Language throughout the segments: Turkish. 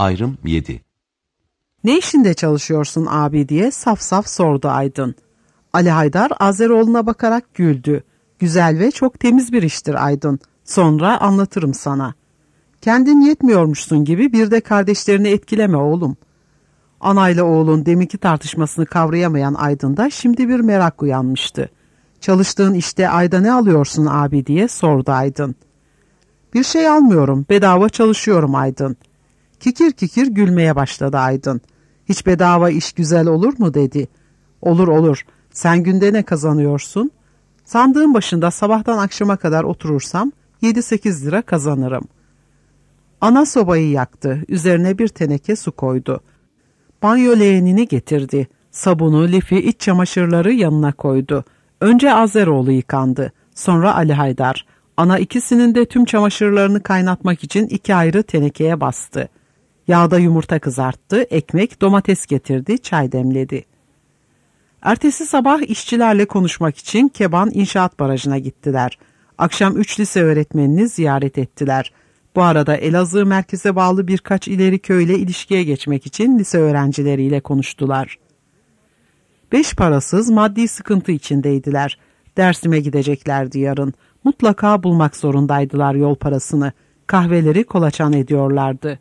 Ayrım 7. Ne işinde çalışıyorsun abi diye saf saf sordu Aydın. Ali Haydar Azeroğlu'na bakarak güldü. Güzel ve çok temiz bir iştir Aydın. Sonra anlatırım sana. Kendin yetmiyormuşsun gibi bir de kardeşlerini etkileme oğlum. Anayla oğlun deminki tartışmasını kavrayamayan Aydın'da şimdi bir merak uyanmıştı. Çalıştığın işte ayda ne alıyorsun abi diye sordu Aydın. Bir şey almıyorum, bedava çalışıyorum Aydın. Kikir kikir gülmeye başladı Aydın. Hiç bedava iş güzel olur mu dedi. Olur olur, sen günde ne kazanıyorsun? Sandığın başında sabahtan akşama kadar oturursam 7-8 lira kazanırım. Ana sobayı yaktı, üzerine bir teneke su koydu. Banyo leğenini getirdi. Sabunu, lifi, iç çamaşırları yanına koydu. Önce Azeroğlu yıkandı. Sonra Ali Haydar. Ana ikisinin de tüm çamaşırlarını kaynatmak için 2 ayrı tenekeye bastı. Yağda yumurta kızarttı, ekmek, domates getirdi, çay demledi. Ertesi sabah işçilerle konuşmak için Keban İnşaat Barajı'na gittiler. Akşam 3 lise öğretmenini ziyaret ettiler. Bu arada Elazığ merkeze bağlı birkaç ileri köyle ilişkiye geçmek için lise öğrencileriyle konuştular. 5 parasız maddi sıkıntı içindeydiler. Dersim'e gideceklerdi yarın. Mutlaka bulmak zorundaydılar yol parasını. Kahveleri kolaçan ediyorlardı.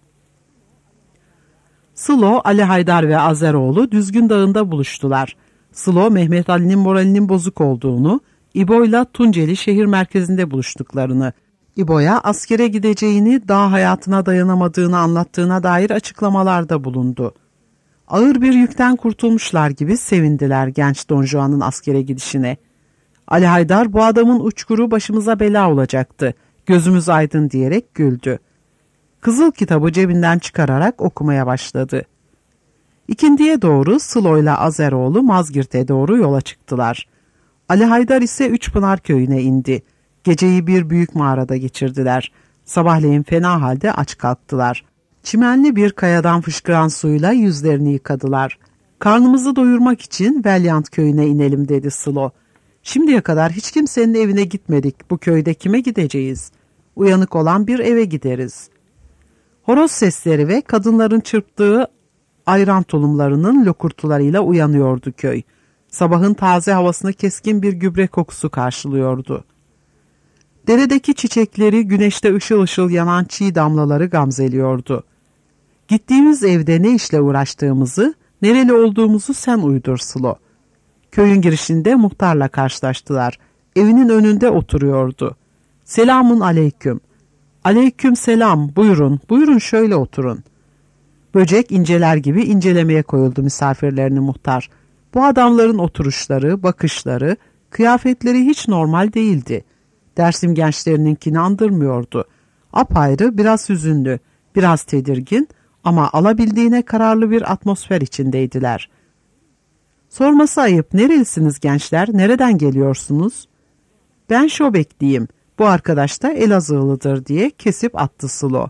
Sılo, Ali Haydar ve Azeroğlu Düzgün Dağı'nda buluştular. Sılo, Mehmet Ali'nin moralinin bozuk olduğunu, İbo'yla Tunceli şehir merkezinde buluştuklarını, İbo'ya askere gideceğini, dağ hayatına dayanamadığını anlattığına dair açıklamalarda bulundu. Ağır bir yükten kurtulmuşlar gibi sevindiler genç Don Juan'ın askere gidişine. Ali Haydar bu adamın uçkuru başımıza bela olacaktı, gözümüz aydın diyerek güldü. Kızıl kitabı cebinden çıkararak okumaya başladı. İkindiye doğru Sılo'yla Azeroğlu Mazgirt'e doğru yola çıktılar. Ali Haydar ise Üçpınar köyüne indi. Geceyi bir büyük mağarada geçirdiler. Sabahleyin fena halde aç kalktılar. Çimenli bir kayadan fışkıran suyla yüzlerini yıkadılar. Karnımızı doyurmak için Velyant köyüne inelim dedi Sılo. Şimdiye kadar hiç kimsenin evine gitmedik. Bu köyde kime gideceğiz? Uyanık olan bir eve gideriz. Horoz sesleri ve kadınların çırptığı ayran tulumlarının lokurtularıyla uyanıyordu köy. Sabahın taze havasını keskin bir gübre kokusu karşılıyordu. Deredeki çiçekleri güneşte ışıl ışıl yanan çiğ damlaları gamzeliyordu. Gittiğimiz evde ne işle uğraştığımızı, nereli olduğumuzu sen uydur Sılo. Köyün girişinde muhtarla karşılaştılar. Evinin önünde oturuyordu. Selamun aleyküm. Aleyküm selam, buyurun, buyurun şöyle oturun. Böcek inceler gibi incelemeye koyuldu misafirlerini muhtar. Bu adamların oturuşları, bakışları, kıyafetleri hiç normal değildi. Dersim gençlerininkini andırmıyordu. Apayrı, biraz hüzünlü, biraz tedirgin ama alabildiğine kararlı bir atmosfer içindeydiler. Sorması ayıp, nerelisiniz gençler, nereden geliyorsunuz? Ben Şobekliyim, bu arkadaş da Elazığlıdır diye kesip attı Sılo.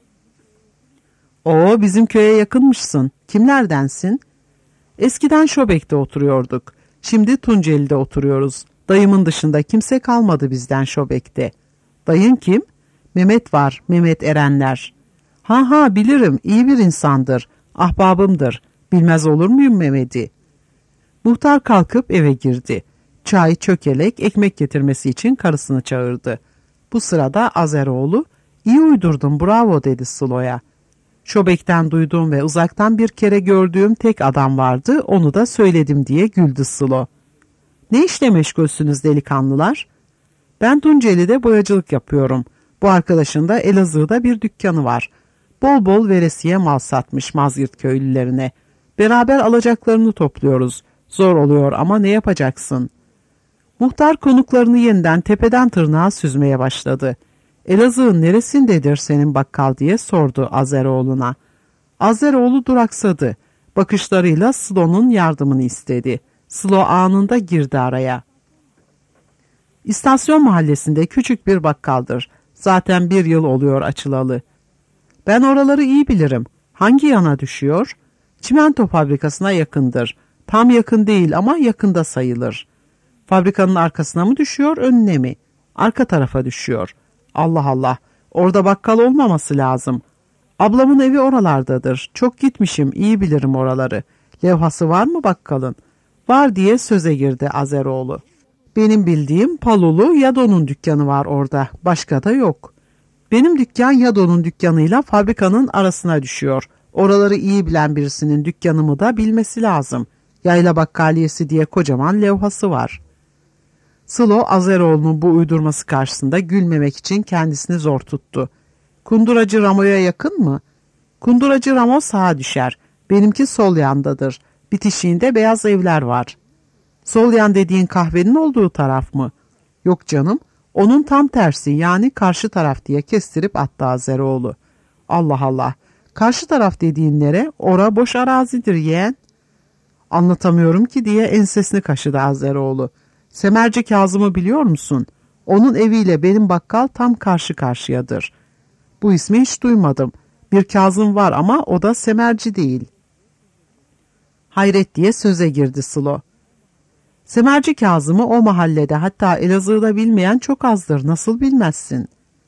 O bizim köye yakınmışsın, kimlerdensin? Eskiden Şobek'te oturuyorduk, şimdi Tunceli'de oturuyoruz. Dayımın dışında kimse kalmadı bizden Şobek'te. Dayın kim? Mehmet var, Mehmet Erenler. Ha bilirim, iyi bir insandır, ahbabımdır. Bilmez olur muyum Mehmet'i? Muhtar kalkıp eve girdi. Çay, çökelek, ekmek getirmesi için karısını çağırdı. Bu sırada Azeroğlu, iyi uydurdun bravo dedi Sılo'ya. Şobek'ten duyduğum ve uzaktan bir kere gördüğüm tek adam vardı, onu da söyledim diye güldü Sılo. Ne işle meşgulsünüz delikanlılar? Ben Tunceli'de boyacılık yapıyorum. Bu arkadaşın da Elazığ'da bir dükkanı var. Bol bol veresiye mal satmış Mazgirt köylülerine. Beraber alacaklarını topluyoruz. Zor oluyor ama ne yapacaksın? Muhtar konuklarını yeniden tepeden tırnağa süzmeye başladı. Elazığ'ın neresindedir senin bakkal diye sordu Azeroğlu'na. Azeroğlu duraksadı. Bakışlarıyla Sılo'nun yardımını istedi. Sılo anında girdi araya. İstasyon mahallesinde küçük bir bakkaldır. Zaten 1 yıl oluyor açılalı. Ben oraları iyi bilirim. Hangi yana düşüyor? Çimento fabrikasına yakındır. Tam yakın değil ama yakında sayılır. Fabrikanın arkasına mı düşüyor, önüne mi? Arka tarafa düşüyor. Allah Allah, orada bakkal olmaması lazım. Ablamın evi oralardadır. Çok gitmişim, iyi bilirim oraları. Levhası var mı bakkalın? Var diye söze girdi Azeroğlu. Benim bildiğim Palulu Yado'nun dükkanı var orada. Başka da yok. Benim dükkan Yado'nun dükkanıyla fabrikanın arasına düşüyor. Oraları iyi bilen birisinin dükkanımı da bilmesi lazım. Yayla bakkaliyesi diye kocaman levhası var. Sılo Azeroğlu'nun bu uydurması karşısında gülmemek için kendisini zor tuttu. Kunduracı Ramo'ya yakın mı? Kunduracı Ramo sağa düşer. Benimki sol yandadır. Bitişiğinde beyaz evler var. Sol yan dediğin kahvenin olduğu taraf mı? Yok canım. Onun tam tersi, yani karşı taraf diye kestirip attı Azeroğlu. Allah Allah. Karşı taraf dediğin nere? Ora boş arazidir yeğen. Anlatamıyorum ki diye ensesini kaşıdı Azeroğlu. Semerci Kazım'ı biliyor musun? Onun eviyle benim bakkal tam karşı karşıyadır. Bu ismi hiç duymadım. Bir Kazım var ama o da Semerci değil. Hayret diye söze girdi Sılo. Semerci Kazım'ı o mahallede, hatta Elazığ'da bilmeyen çok azdır. Nasıl bilmezsin?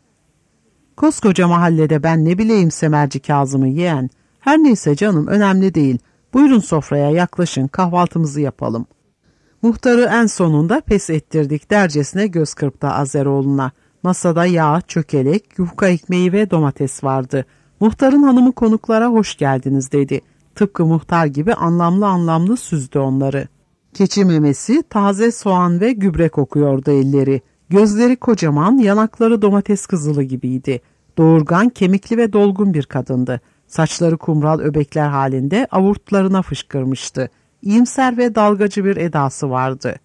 Koskoca mahallede ben ne bileyim Semerci Kazım'ı yeğen. Her neyse canım, önemli değil. Buyurun sofraya yaklaşın, kahvaltımızı yapalım. Muhtarı en sonunda pes ettirdik dercesine göz kırptı Azeroğlu'na. Masada yağ, çökelek, yufka ekmeği ve domates vardı. Muhtarın hanımı konuklara hoş geldiniz dedi. Tıpkı muhtar gibi anlamlı anlamlı süzdü onları. Keçi memesi, taze soğan ve gübre kokuyordu elleri. Gözleri kocaman, yanakları domates kızılı gibiydi. Doğurgan, kemikli ve dolgun bir kadındı. Saçları kumral öbekler halinde avurtlarına fışkırmıştı. İyimser ve dalgacı bir edası vardı.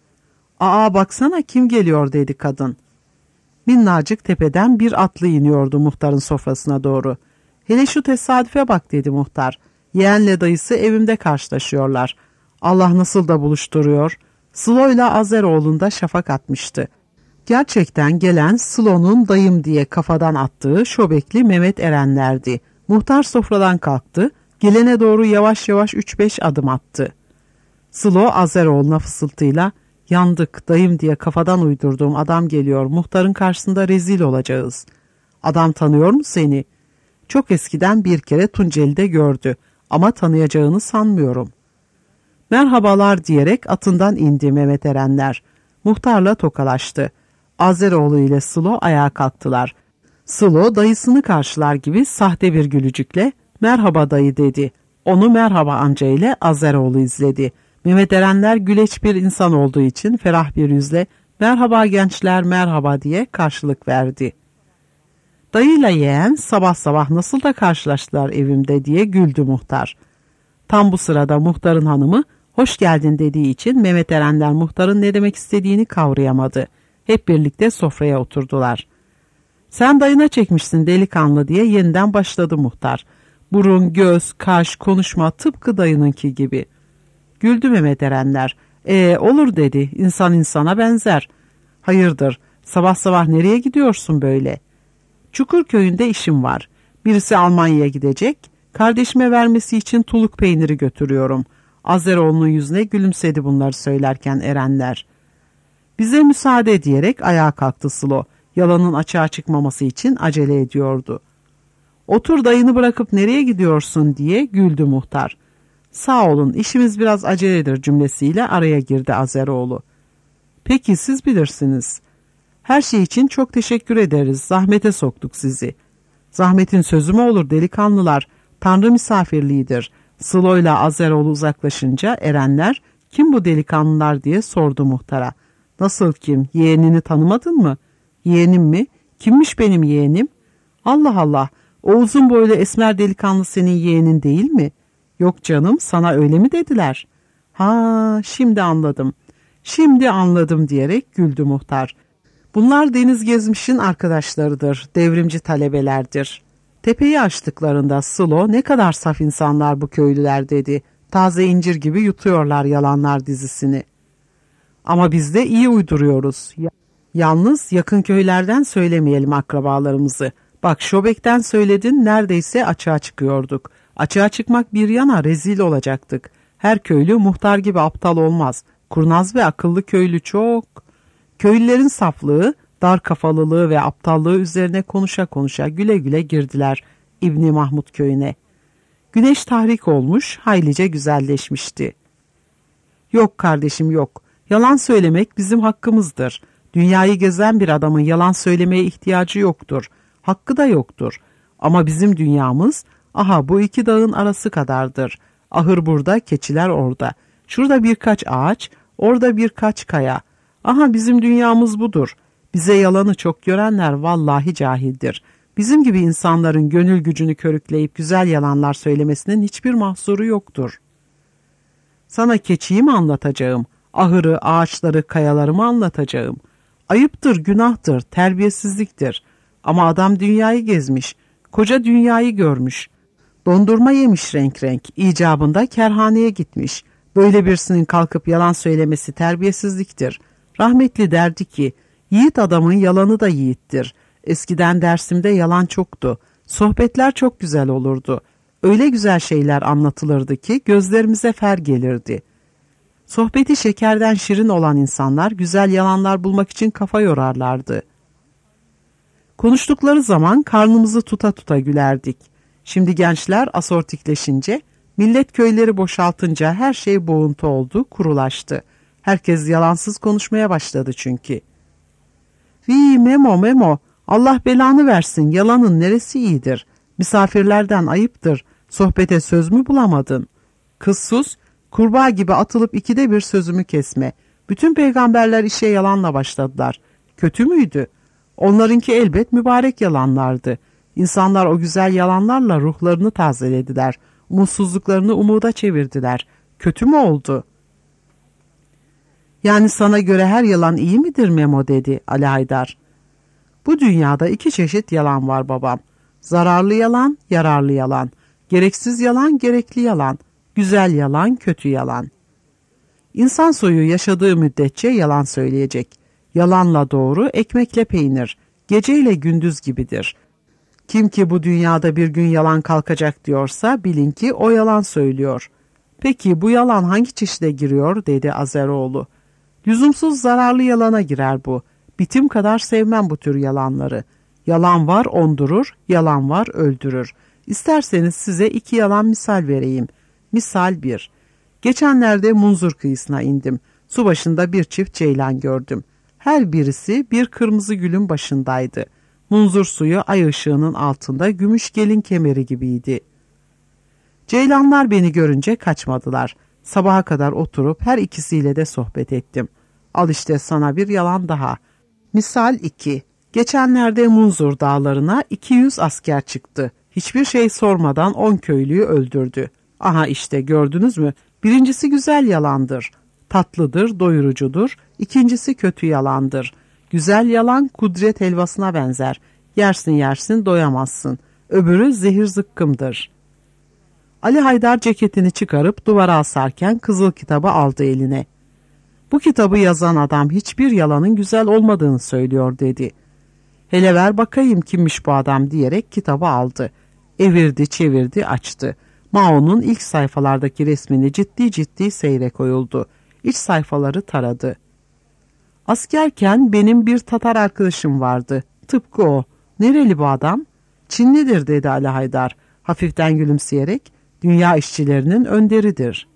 "Aa baksana kim geliyor," dedi kadın. Minnacık tepeden bir atlı iniyordu muhtarın sofrasına doğru. "Hele şu tesadüfe bak," dedi muhtar. "Yeğenle dayısı evimde karşılaşıyorlar. Allah nasıl da buluşturuyor." Sılo'yla Azeroğlu'nda şafak atmıştı. Gerçekten gelen Sılo'nun dayım diye kafadan attığı şobekli Mehmet Erenler'di. Muhtar sofradan kalktı, gelene doğru yavaş yavaş 3-5 adım attı. Sılo Azeroğlu'na fısıltıyla, "Yandık, dayım diye kafadan uydurduğum adam geliyor, muhtarın karşısında rezil olacağız." "Adam tanıyor mu seni?" "Çok eskiden bir kere Tunceli'de gördü ama tanıyacağını sanmıyorum." "Merhabalar," diyerek atından indi Mehmet Erenler. Muhtarla tokalaştı. Azeroğlu ile Sılo ayağa kalktılar. Sılo dayısını karşılar gibi sahte bir gülücükle "Merhaba dayı," dedi. Onu merhaba amca ile Azeroğlu izledi. Mehmet Erenler güleç bir insan olduğu için ferah bir yüzle "Merhaba gençler, merhaba," diye karşılık verdi. Dayıyla yeğen sabah sabah nasıl da karşılaştılar evimde diye güldü muhtar. Tam bu sırada muhtarın hanımı "Hoş geldin" dediği için Mehmet Erenler muhtarın ne demek istediğini kavrayamadı. Hep birlikte sofraya oturdular. "Sen dayına çekmişsin delikanlı," diye yeniden başladı muhtar. Burun, göz, kaş, konuşma tıpkı dayınınki gibi. Güldü Mehmet Erenler. Olur," dedi. "İnsan insana benzer." "Hayırdır, sabah sabah nereye gidiyorsun böyle?" "Çukurköy'ünde işim var. Birisi Almanya'ya gidecek. Kardeşime vermesi için tuluk peyniri götürüyorum." Azeroğlu'nun yüzüne gülümsedi bunları söylerken Erenler. "Bize müsaade," diyerek ayağa kalktı Sılo. Yalanın açığa çıkmaması için acele ediyordu. "Otur, dayını bırakıp nereye gidiyorsun?" diye güldü muhtar. "Sağ olun, işimiz biraz aceledir," cümlesiyle araya girdi Azeroğlu. "Peki siz bilirsiniz. Her şey için çok teşekkür ederiz. Zahmete soktuk sizi." "Zahmetin sözü mü olur delikanlılar? Tanrı misafirliğidir." Sılo'yla Azeroğlu uzaklaşınca Erenler "Kim bu delikanlılar?" diye sordu muhtara. "Nasıl kim? Yeğenini tanımadın mı?" "Yeğenim mi? Kimmiş benim yeğenim?" "Allah Allah, o uzun boylu esmer delikanlı senin yeğenin değil mi?" "Yok canım, sana öyle mi dediler?" "Ha, şimdi anladım. Şimdi anladım," diyerek güldü muhtar. "Bunlar Deniz Gezmiş'in arkadaşlarıdır, devrimci talebelerdir." Tepeyi açtıklarında Sılo "Ne kadar saf insanlar bu köylüler," dedi. "Taze incir gibi yutuyorlar yalanlar dizisini." "Ama biz de iyi uyduruyoruz. Yalnız yakın köylerden söylemeyelim akrabalarımızı. Bak Şobek'ten söyledin, neredeyse açığa çıkıyorduk. Açığa çıkmak bir yana rezil olacaktık. Her köylü muhtar gibi aptal olmaz. Kurnaz ve akıllı köylü çok." Köylülerin saflığı, dar kafalılığı ve aptallığı üzerine konuşa konuşa güle güle girdiler. İbni Mahmud köyüne. Güneş tahrik olmuş, haylice güzelleşmişti. Yok kardeşim yok, yalan söylemek bizim hakkımızdır. Dünyayı gezen bir adamın yalan söylemeye ihtiyacı yoktur, hakkı da yoktur. Ama bizim dünyamız, aha bu iki dağın arası kadardır. Ahır burada, keçiler orada. Şurada birkaç ağaç, orada birkaç kaya. Aha bizim dünyamız budur. Bize yalanı çok görenler vallahi cahildir. Bizim gibi insanların gönül gücünü körükleyip güzel yalanlar söylemesinin hiçbir mahsuru yoktur. Sana keçiyi mi anlatacağım? Ahırı, ağaçları, kayaları mı anlatacağım? Ayıptır, günahtır, terbiyesizliktir. Ama adam dünyayı gezmiş, koca dünyayı görmüş. Dondurma yemiş renk renk, icabında kerhaneye gitmiş. Böyle birisinin kalkıp yalan söylemesi terbiyesizliktir. Rahmetli derdi ki, yiğit adamın yalanı da yiğittir. Eskiden dersimde yalan çoktu. Sohbetler çok güzel olurdu. Öyle güzel şeyler anlatılırdı ki gözlerimize fer gelirdi. Sohbeti şekerden şirin olan insanlar güzel yalanlar bulmak için kafa yorarlardı. Konuştukları zaman karnımızı tuta tuta gülerdik. Şimdi gençler asortikleşince, millet köyleri boşaltınca her şey boğuntu oldu, kurulaştı. Herkes yalansız konuşmaya başladı çünkü. "Vii Memo, Allah belanı versin, yalanın neresi iyidir? Misafirlerden ayıptır, sohbete söz mü bulamadın? Kız sus, kurbağa gibi atılıp ikide bir sözümü kesme. Bütün peygamberler işe yalanla başladılar. Kötü müydü? Onlarınki elbet mübarek yalanlardı. İnsanlar o güzel yalanlarla ruhlarını tazelediler, umutsuzluklarını umuda çevirdiler. Kötü mü oldu?" "Yani sana göre her yalan iyi midir Memo?" dedi Ali Haydar. "Bu dünyada iki çeşit yalan var babam. Zararlı yalan, yararlı yalan. Gereksiz yalan, gerekli yalan. Güzel yalan, kötü yalan. İnsan soyu yaşadığı müddetçe yalan söyleyecek. Yalanla doğru, ekmekle peynir. Geceyle gündüz gibidir. Kim ki bu dünyada bir gün yalan kalkacak diyorsa bilin ki o yalan söylüyor. Peki bu yalan hangi çeşide giriyor?" dedi Azeroğlu. "Lüzumsuz zararlı yalana girer bu. Bitim kadar sevmem bu tür yalanları. Yalan var ondurur, yalan var öldürür. İsterseniz size iki yalan misal vereyim. Misal 1. Geçenlerde Munzur kıyısına indim. Su başında bir çift ceylan gördüm. Her birisi bir kırmızı gülün başındaydı. Munzur suyu ay ışığının altında gümüş gelin kemeri gibiydi. Ceylanlar beni görünce kaçmadılar. Sabaha kadar oturup her ikisiyle de sohbet ettim. Al işte sana bir yalan daha. Misal 2. Geçenlerde Munzur dağlarına 200 asker çıktı. Hiçbir şey sormadan 10 köylüyü öldürdü. Aha işte gördünüz mü? Birincisi güzel yalandır. Tatlıdır, doyurucudur. İkincisi kötü yalandır. Güzel yalan kudret helvasına benzer. Yersin yersin doyamazsın. Öbürü zehir zıkkımdır. Ali Haydar ceketini çıkarıp duvara asarken kızıl kitabı aldı eline. Bu kitabı yazan adam hiçbir yalanın güzel olmadığını söylüyor dedi. Hele ver bakayım kimmiş bu adam diyerek kitabı aldı. Evirdi çevirdi açtı. Mao'nun ilk sayfalardaki resmini ciddi ciddi seyre koyuldu. İç sayfaları taradı. Askerken benim bir Tatar arkadaşım vardı. Tıpkı o. Nereli bu adam? Çinlidir dedi Ali Haydar. Hafiften gülümseyerek dünya işçilerinin önderidir.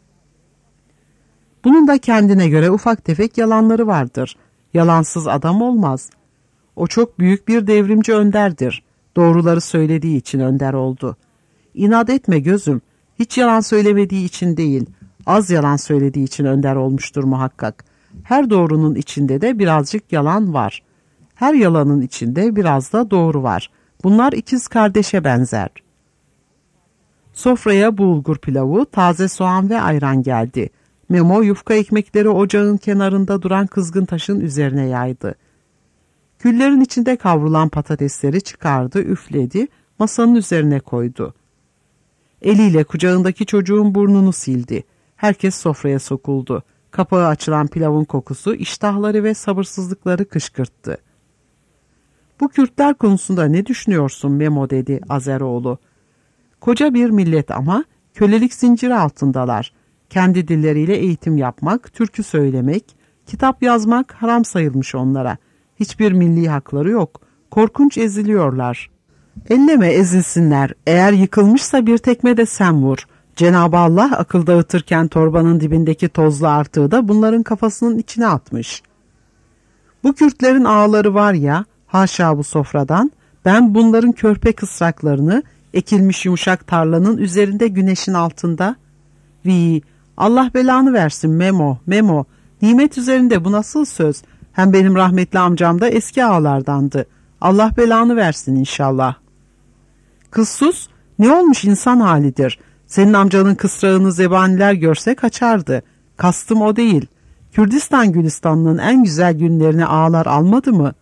Bunun da kendine göre ufak tefek yalanları vardır. Yalansız adam olmaz. O çok büyük bir devrimci önderdir. Doğruları söylediği için önder oldu. İnat etme gözüm. Hiç yalan söylemediği için değil, az yalan söylediği için önder olmuştur muhakkak. Her doğrunun içinde de birazcık yalan var. Her yalanın içinde biraz da doğru var. Bunlar ikiz kardeşe benzer. Sofraya bulgur pilavı, taze soğan ve ayran geldi. Memo yufka ekmekleri ocağın kenarında duran kızgın taşın üzerine yaydı. Küllerin içinde kavrulan patatesleri çıkardı, üfledi, masanın üzerine koydu. Eliyle kucağındaki çocuğun burnunu sildi. Herkes sofraya sokuldu. Kapağı açılan pilavın kokusu iştahları ve sabırsızlıkları kışkırttı. "Bu Kürtler konusunda ne düşünüyorsun Memo?" dedi Azeroğlu. "Koca bir millet ama kölelik zinciri altındalar. Kendi dilleriyle eğitim yapmak, türkü söylemek, kitap yazmak haram sayılmış onlara. Hiçbir milli hakları yok. Korkunç eziliyorlar. Elleme, ezilsinler. Eğer yıkılmışsa bir tekme de sen vur. Cenab-ı Allah akıl dağıtırken torbanın dibindeki tozlu artığı da bunların kafasının içine atmış. Bu Kürtlerin ağaları var ya, haşa bu sofradan, ben bunların körpe kısraklarını ekilmiş yumuşak tarlanın üzerinde güneşin altında, Allah belanı versin Memo, nimet üzerinde bu nasıl söz? Hem benim rahmetli amcam da eski ağalardandı. Allah belanı versin inşallah. Kız sus, ne olmuş insan halidir. Senin amcanın kısrağını zebaniler görse kaçardı. Kastım o değil. Kürdistan Gülistan'ın en güzel günlerini ağalar almadı mı?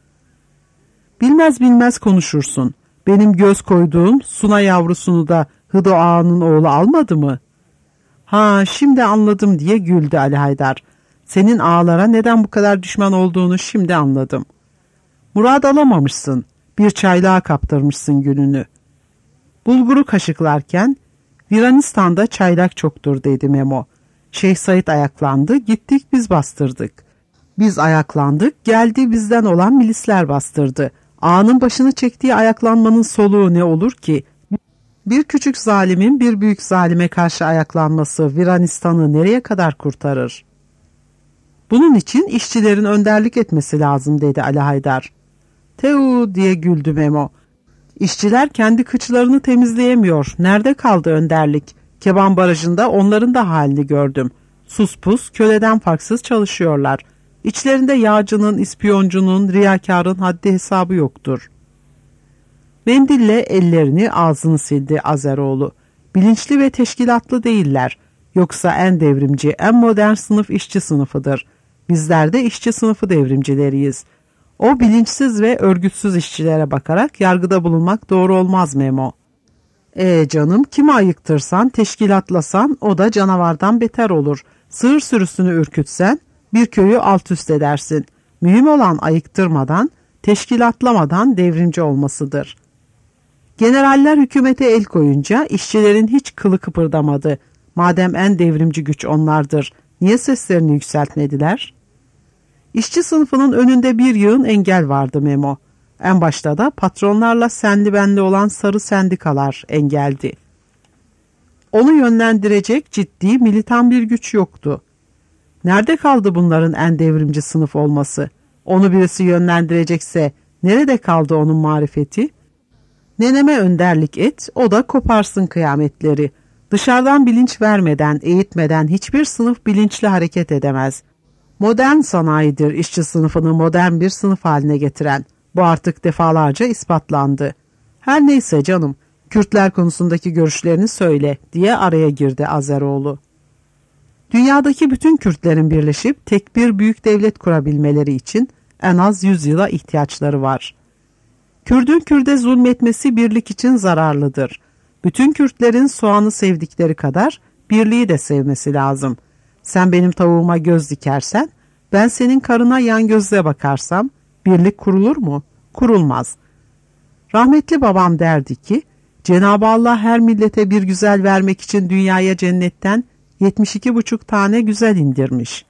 Bilmez konuşursun. Benim göz koyduğum Suna yavrusunu da Hıdo ağanın oğlu almadı mı? Ha, şimdi anladım diye güldü Ali Haydar. Senin ağalara neden bu kadar düşman olduğunu şimdi anladım. Murad alamamışsın. Bir çaylığa kaptırmışsın gününü. Bulguru kaşıklarken Viranistan'da çaylak çoktur dedi Memo. Şeyh Said ayaklandı, gittik biz bastırdık. Biz ayaklandık, geldi bizden olan milisler bastırdı. Ağanın başını çektiği ayaklanmanın soluğu ne olur ki? Bir küçük zalimin bir büyük zalime karşı ayaklanması Viranistan'ı nereye kadar kurtarır? Bunun için işçilerin önderlik etmesi lazım dedi Ali Haydar. Teu diye güldü Memo. İşçiler kendi kıçlarını temizleyemiyor. Nerede kaldı önderlik? Keban Barajı'nda onların da halini gördüm. Sus pus, köleden farksız çalışıyorlar. İçlerinde yağcının, ispiyoncunun, riyakarın haddi hesabı yoktur. Mendille ellerini ağzını sildi Azeroğlu. Bilinçli ve teşkilatlı değiller. Yoksa en devrimci, en modern sınıf işçi sınıfıdır. Bizler de işçi sınıfı devrimcileriyiz. O bilinçsiz ve örgütsüz işçilere bakarak yargıda bulunmak doğru olmaz Memo. Canım, kimi ayıktırsan, teşkilatlasan o da canavardan beter olur. Sığır sürüsünü ürkütsen bir köyü alt üst edersin. Mühim olan ayıktırmadan, teşkilatlamadan devrimci olmasıdır. Generaller hükümete el koyunca işçilerin hiç kılı kıpırdamadı. Madem en devrimci güç onlardır, niye seslerini yükseltmediler? İşçi sınıfının önünde bir yığın engel vardı Memo. En başta da patronlarla senli benli olan sarı sendikalar engeldi. Onu yönlendirecek ciddi militan bir güç yoktu. Nerede kaldı bunların en devrimci sınıf olması? Onu birisi yönlendirecekse nerede kaldı onun marifeti? Neneme önderlik et, o da koparsın kıyametleri. Dışarıdan bilinç vermeden, eğitmeden hiçbir sınıf bilinçli hareket edemez. Modern sanayidir işçi sınıfını modern bir sınıf haline getiren. Bu artık defalarca ispatlandı. Her neyse canım, Kürtler konusundaki görüşlerini söyle diye araya girdi Azeroğlu. Dünyadaki bütün Kürtlerin birleşip tek bir büyük devlet kurabilmeleri için en az 100 yıla ihtiyaçları var. Kürdün Kürde zulmetmesi birlik için zararlıdır. Bütün Kürtlerin soğanı sevdikleri kadar birliği de sevmesi lazım. Sen benim tavuğuma göz dikersen, ben senin karına yan gözle bakarsam, birlik kurulur mu? Kurulmaz. Rahmetli babam derdi ki, Cenab-ı Allah her millete bir güzel vermek için dünyaya cennetten 72,5 tane güzel indirmiş.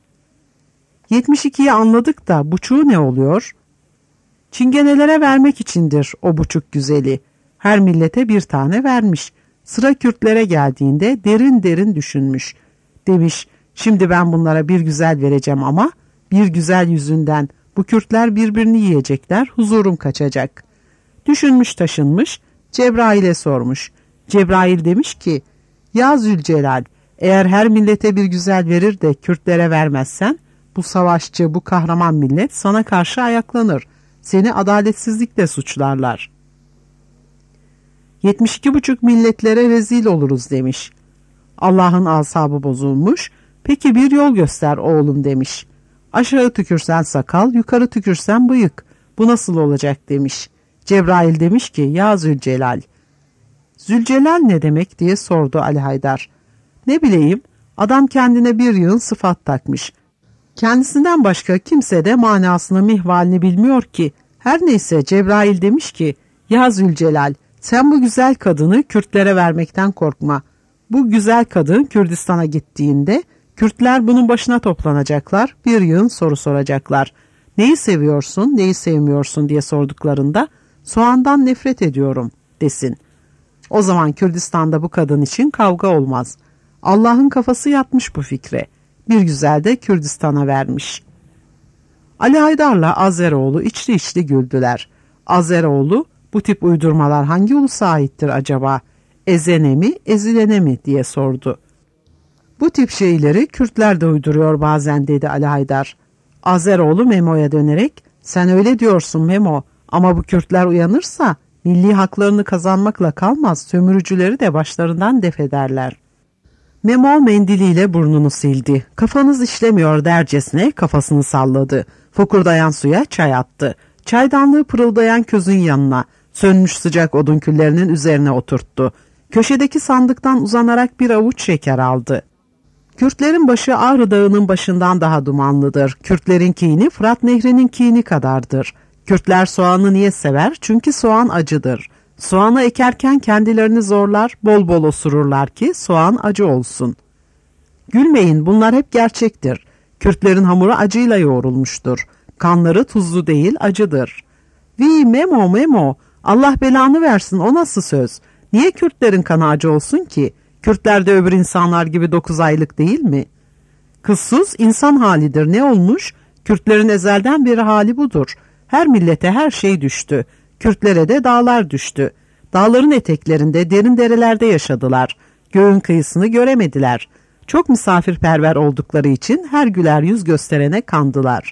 72'yi anladık da buçuğu ne oluyor? Çingenelere vermek içindir o buçuk güzeli. Her millete bir tane vermiş. Sıra Kürtlere geldiğinde derin derin düşünmüş. Demiş, şimdi ben bunlara bir güzel vereceğim ama bir güzel yüzünden bu Kürtler birbirini yiyecekler, huzurum kaçacak. Düşünmüş taşınmış, Cebrail'e sormuş. Cebrail demiş ki, ya Zülcelal, eğer her millete bir güzel verir de Kürtlere vermezsen, bu savaşçı, bu kahraman millet sana karşı ayaklanır. Seni adaletsizlikle suçlarlar. 72,5 milletlere rezil oluruz demiş. Allah'ın asabı bozulmuş. Peki bir yol göster oğlum demiş. Aşağı tükürsen sakal, yukarı tükürsen bıyık. Bu nasıl olacak demiş. Cebrail demiş ki, ya Zülcelal. Zülcelal ne demek diye sordu Ali Haydar. Ne bileyim, adam kendine bir yığın sıfat takmış. Kendisinden başka kimse de manasını, mihvalini bilmiyor ki. Her neyse Cebrail demiş ki, ya Zülcelal, sen bu güzel kadını Kürtlere vermekten korkma. Bu güzel kadın Kürdistan'a gittiğinde Kürtler bunun başına toplanacaklar, bir yığın soru soracaklar. Neyi seviyorsun, neyi sevmiyorsun diye sorduklarında soğandan nefret ediyorum. desin. O zaman Kürdistan'da bu kadın için kavga olmaz. Allah'ın kafası yatmış bu fikre. Bir güzel de Kürdistan'a vermiş. Ali Haydar'la Azeroğlu içli içli güldüler. Azeroğlu, bu tip uydurmalar hangi ulusa aittir acaba? Ezene mi, ezilene mi diye sordu. Bu tip şeyleri Kürtler de uyduruyor bazen dedi Ali Haydar. Azeroğlu Memo'ya dönerek, sen öyle diyorsun Memo ama bu Kürtler uyanırsa milli haklarını kazanmakla kalmaz, sömürücüleri de başlarından def ederler. Memo mendiliyle burnunu sildi. Kafanız işlemiyor dercesine kafasını salladı. Fokurdayan suya çay attı. Çaydanlığı pırıldayan közün yanına, sönmüş sıcak odun küllerinin üzerine oturttu. Köşedeki sandıktan uzanarak bir avuç şeker aldı. Kürtlerin başı Ağrı Dağı'nın başından daha dumanlıdır. Kürtlerin kini Fırat Nehri'nin kini kadardır. Kürtler soğanı niye sever? Çünkü soğan acıdır. Soğanı ekerken kendilerini zorlar, bol bol osururlar ki soğan acı olsun. Gülmeyin, bunlar hep gerçektir. Kürtlerin hamuru acıyla yoğrulmuştur. Kanları tuzlu değil, acıdır. Memo Memo, Allah belanı versin, o nasıl söz? Niye Kürtlerin kanı acı olsun ki? Kürtler de öbür insanlar gibi 9 aylık değil mi? Kızsız insan halidir, ne olmuş? Kürtlerin ezelden beri hali budur. Her millete her şey düştü. Kürtlere de dağlar düştü. Dağların eteklerinde, derin derelerde yaşadılar. Göğün kıyısını göremediler. Çok misafirperver oldukları için her güler yüz gösterene kandılar.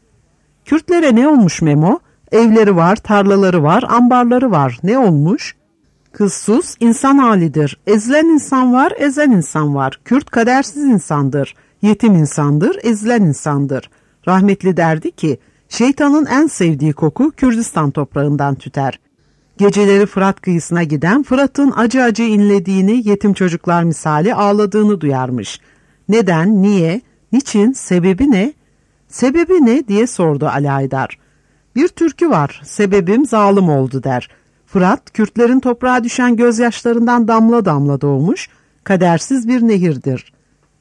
Kürtlere ne olmuş Memo? Evleri var, tarlaları var, ambarları var. Ne olmuş? Kızsız insan halidir. Ezilen insan var, ezen insan var. Kürt kadersiz insandır. Yetim insandır, ezilen insandır. Rahmetli derdi ki, şeytanın en sevdiği koku Kürdistan toprağından tüter. Geceleri Fırat kıyısına giden Fırat'ın acı acı inlediğini, yetim çocuklar misali ağladığını duyarmış. Neden, niye, niçin, sebebi ne? Sebebi ne diye sordu Ali Haydar. Bir türkü var, sebebim zalim oldu der. Fırat, Kürtlerin toprağa düşen gözyaşlarından damla damla doğmuş, kadersiz bir nehirdir.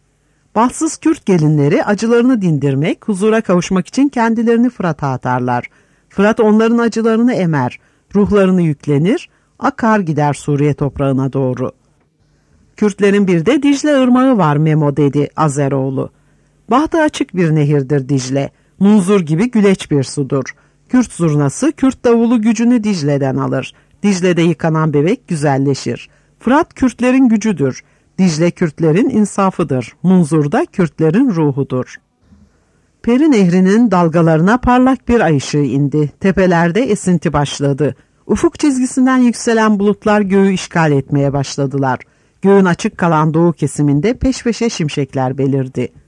Bahtsız Kürt gelinleri acılarını dindirmek, huzura kavuşmak için kendilerini Fırat'a atarlar. Fırat onların acılarını emer, ruhlarını yüklenir, akar gider Suriye toprağına doğru. Kürtlerin bir de Dicle Irmağı var Memo dedi Azeroğlu. Bahtı açık bir nehirdir Dicle, munzur gibi güleç bir sudur. Kürt zurnası, Kürt davulu gücünü Dicle'den alır. Dicle'de yıkanan bebek güzelleşir. Fırat Kürtlerin gücüdür. Dicle Kürtlerin insafıdır. Munzur da Kürtlerin ruhudur. Peri Nehri'nin dalgalarına parlak bir ay ışığı indi. Tepelerde esinti başladı. Ufuk çizgisinden yükselen bulutlar göğü işgal etmeye başladılar. Göğün açık kalan doğu kesiminde peş peşe şimşekler belirdi.